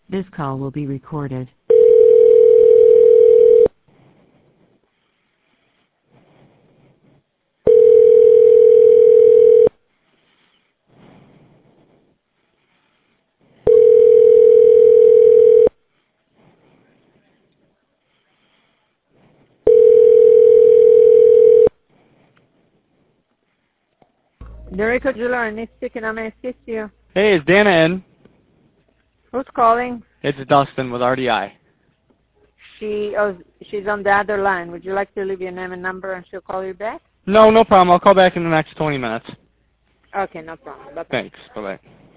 This call will be recorded. Dorico Jewelry, Nick speaking. I may assist you. Hey, is Dana in? Who's calling? It's Dustin with RDI. She's on the other line. Would you like to leave your name and number and she'll call you back? No problem. I'll call back in the next 20 minutes. Okay, no problem. Bye-bye. Thanks. Bye-bye.